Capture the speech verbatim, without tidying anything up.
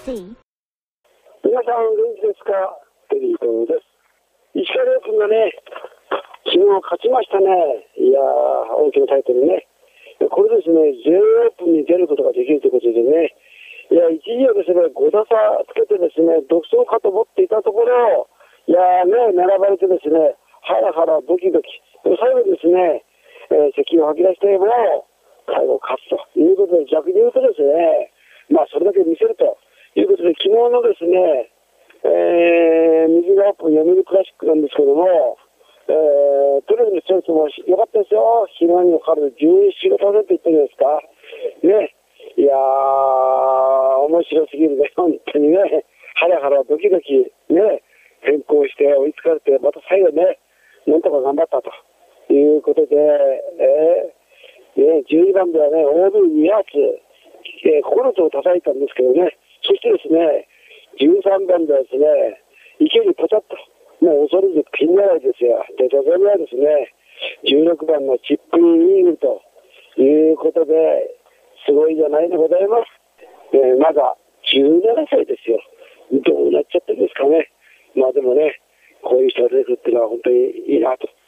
C。 皆さん元気ですか？テリー東です。石川遼君がね、昨日勝ちましたね。いやー、大きなタイトルね。これですね、全英オープンに出ることができるということでね、いや、一時はですね、ご打差つけてですね、独走かと思っていたところ、いやーね、並ばれてですね、ハラハラドキドキ。でも最後ですね、えー、席を吐き出しても、最後勝つということで、逆に言うとですね、まあそれだけ見せるということで、昨日のですね、えー、水がオープン読売クラシックなんですけども、えー、テレビの視聴率も良かったですよ。ひまにもかかるじゅうよん、ごパーセントいったじゃないですか。ね。いやー、面白すぎるね、本当にね。ハラハラドキドキ、ね、変更して追いつかれて、また最後ね、なんとか頑張ったということで、えー、ね、じゅうにばんではね、オービーに発、えー、ここのつを叩いたんですけどね、そしてですね、じゅうさんばんではですね、池にポチャッと、もう恐れずピン狙いですよ。で、それはですね、じゅうろくばんのチップインイーグルということで、すごいじゃないでございます。えー、まだじゅうななさいですよ。どうなっちゃってるんですかね。まあでもね、こういう人が出てくるっていうのは本当にいいなと